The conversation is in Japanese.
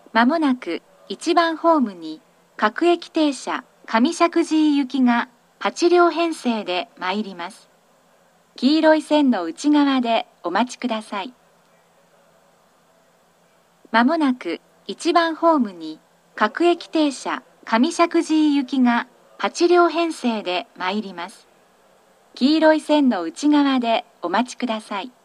まもなく1番ホームに各駅停車上石神井行きが8両編成で参ります。黄色い線の内側でお待ちください。まもなく1番ホームに各駅停車上石神井行きが8両編成で参ります。黄色い線の内側でお待ちください。